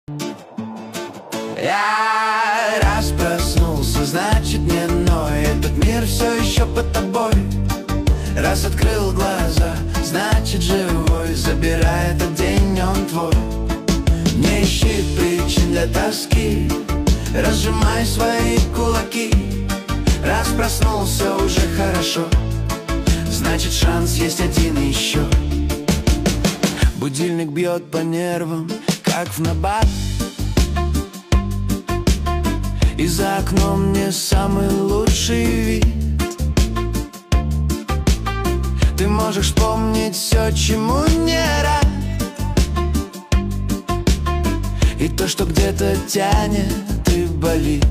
Я раз проснулся, значит не ной. Этот мир все еще под тобой. Раз открыл глаза, значит живой. Забирай этот день, он твой. Не ищи причин для тоски, разжимай свои кулаки. Раз проснулся, уже хорошо, значит шанс есть один еще. Будильник бьет по нервам, как в набат. И за окном не самый лучший вид. Ты можешь вспомнить все, чему не рад, и то, что где-то тянет и болит.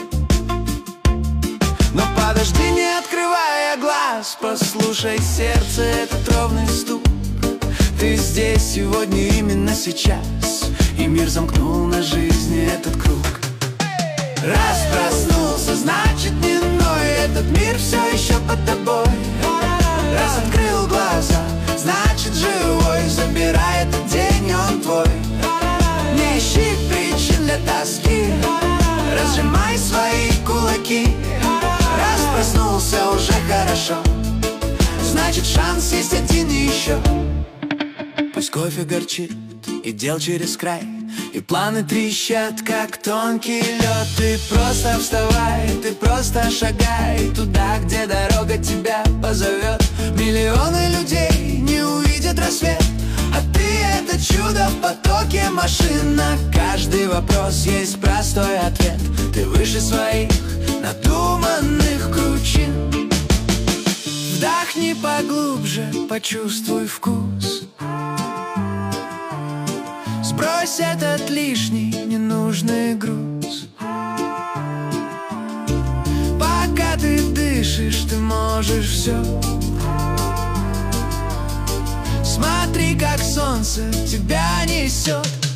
Но подожди, не открывая глаз, послушай сердце, этот ровный стук. Ты здесь сегодня, именно сейчас, и мир замкнул на жизни этот круг. Раз проснулся, значит не ной. Этот мир все еще под тобой. Раз открыл глаза, значит живой. Забирай этот день, он твой. Не ищи причин для тоски, разжимай свои кулаки. Раз проснулся, уже хорошо, значит шанс есть один еще. Пусть кофе горчит и дел через край, и планы трещат, как тонкий лед. Ты просто вставай, ты просто шагай туда, где дорога тебя позовет. Миллионы людей не увидят рассвет, а ты это чудо в потоке машин. На каждый вопрос есть простой ответ. Ты выше своих надуманных кручин. Вдохни поглубже, почувствуй вкус. Сбрось этот лишний, ненужный груз. Пока ты дышишь, ты можешь все. Смотри, как солнце тебя несет.